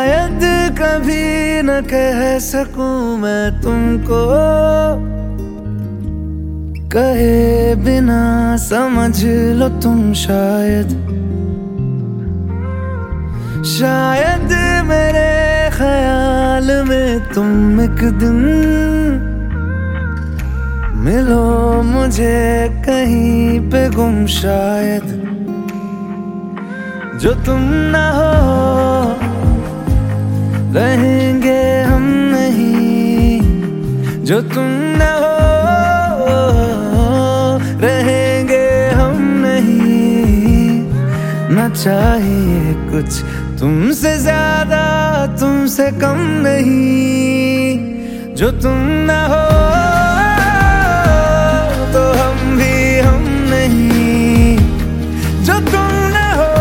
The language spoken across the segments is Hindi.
शायद कभी न कह सकूं मैं तुमको, कहे बिना समझ लो तुम शायद। शायद मेरे ख्याल में तुम एक दिन मिलो मुझे कहीं पे गुम शायद। जो तुम ना हो रहेंगे हम नहीं, जो तुम ना हो रहेंगे हम नहीं। ना चाहिए कुछ तुमसे ज्यादा तुमसे कम नहीं। जो तुम ना हो तो हम भी हम नहीं, जो तुम ना हो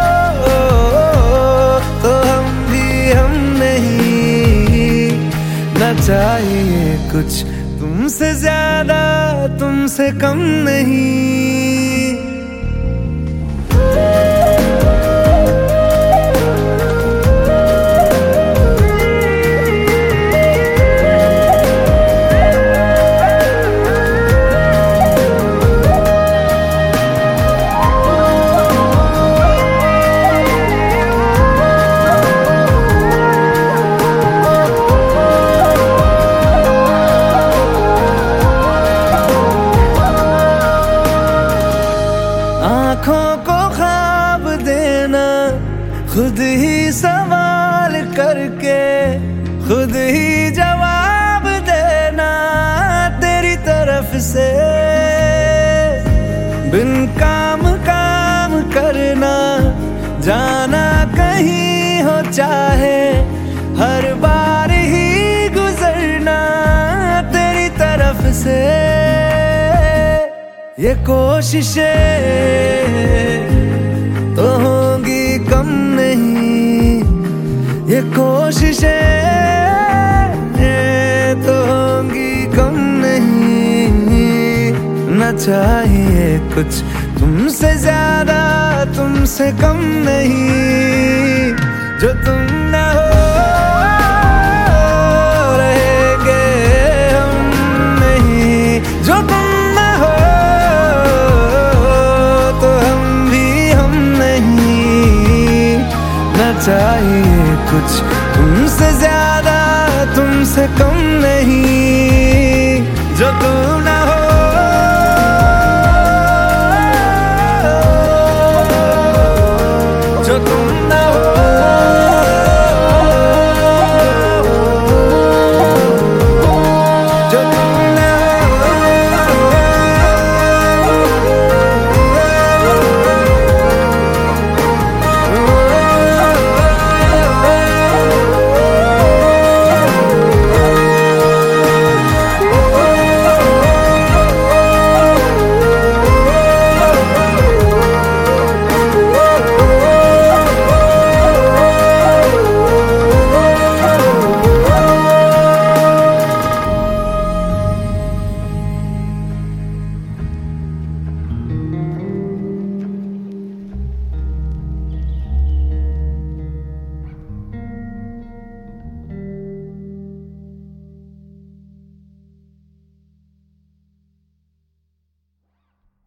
तो हम भी हम नहीं। ना चाहिए कुछ तुमसे ज्यादा तुमसे कम नहीं। आँखों को ख्वाब देना, खुद ही सवाल करके खुद ही जवाब देना तेरी तरफ से। बिन काम काम करना, जाना कहीं हो चाहे, हर बार ही गुजरना तेरी तरफ से। ये कोशिशें तो होंगी कम नहीं, ये कोशिशें तो होंगी कम नहीं। ना चाहिए कुछ तुमसे ज्यादा तुमसे कम नहीं। जो तुम ना हो रहेंगे हम नहीं, जो तुम चाहिए कुछ तुमसे ज्यादा तुमसे कम नहीं। जो तुम